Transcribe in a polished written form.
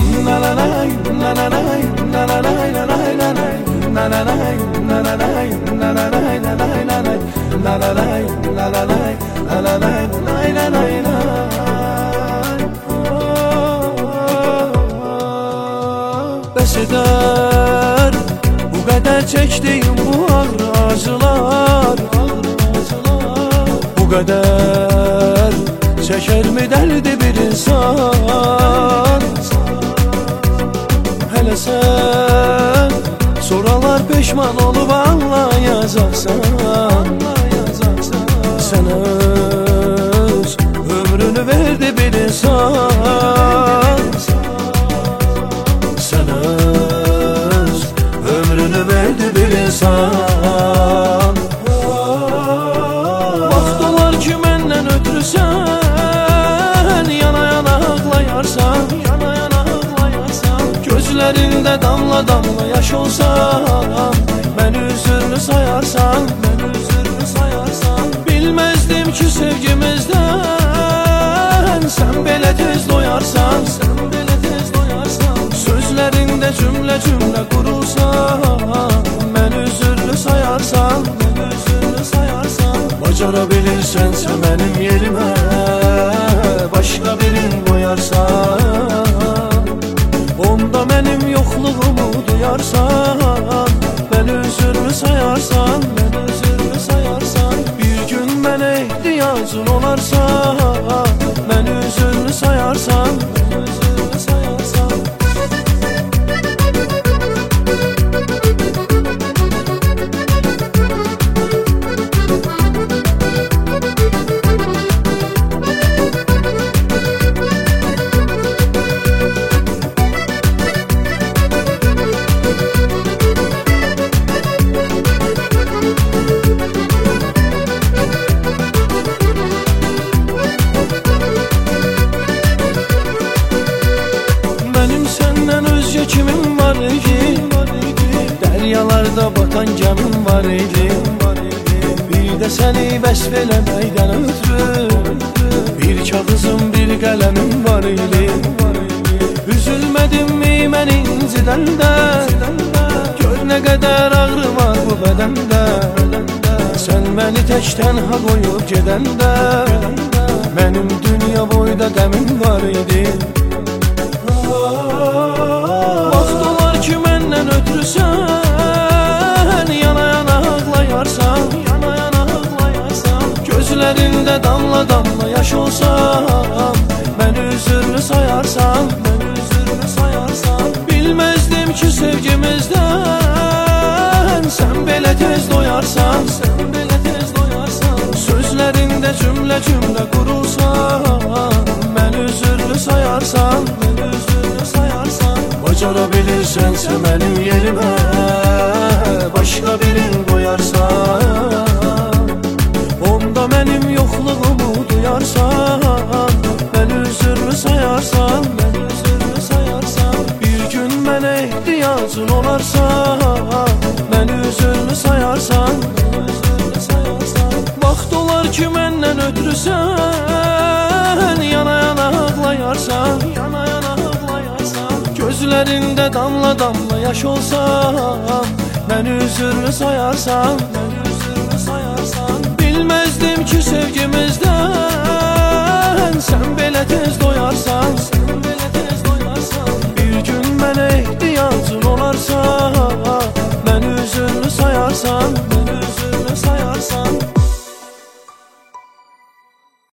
Bəs edər bu qədər çəkdiyim bu ağır acılar, bu qədər çəkərmi dərdi bir insan? Hələ sən soralar peşman olub anlayacaqsan. Sən öz ömrünü verdi bir insan. Sən öz ömrünü verdi bir insan. Vaxt olar ki məndən ötürü sən yana yana ağlayarsan, yana yana ağlayarsan. Gözlərində damla damla yaş olsan, məni üzürlü sayarsan, məni üzürlü sayarsan. Bilməzdim ki sevgimizdən sən belə tez doyarsan, sən belə tez doyarsan. Sözlərində cümlə cümlə qurulsan, məni üzürlü sayarsan, məni üzürlü sayarsan. Bacara bilirsənsə mənim yerimə başqa birin qoyarsan, onda mənim yoxluğumu duyarsan, məni üzürlü sayarsan, məni üzürlü sayarsan. Bir gün mənə ehtiyacın olarsa, məni üzürlü sayarsan, məni üzürlü sayarsan. Kimim var idi, dəryalarda batan gəmim var idi. Bir də səni vəsf eləməkdən ötürü bir kağızım, bir qələmim var idi. Üzülmədim mi mən incidəndə, gör nə qədər ağrı var bu bədəndə. Sən məni tək tənha qoyub gedəndə, mənim dünya boyda qəmim var idi. Vaxt olar ki məndən ötürü sən yana yana ağlayarsan, yana yana ağlayarsan. Gözlərində damla damla yaş olsan, məni üzürlü sayarsan, məni üzürlü sayarsan. Bilməzdim ki sevgimizdən sən belə tez doyarsan, sən belə tez doyarsan. Sözlərində cümlə cümlə qurulsan, məni üzürlü sayarsan, məni üzürlü sayarsan. Bacara bilirsənsə mənim yerimə başqa birin qoyarsan, onda mənim yoxluğumu duyarsan, məni üzürlü sayarsan, məni üzürlü sayarsan. Bir gün mənə ehtiyacın olarsa, məni üzürlü sayarsan, məni üzürlü sayarsan. Vaxt olar ki məndən ötürü sən yana yana ağlayarsan, yana yana ağlayarsan. Gözlərində damla damla yaş olsan, məni üzürlü sayarsan, məni üzürlü sayarsan. Bilməzdim ki sevgimizdən sən belə tez doyarsan, sən belə tez doyarsan. Bir gün mənə ehtiyacın olarsa, məni üzürlü sayarsan.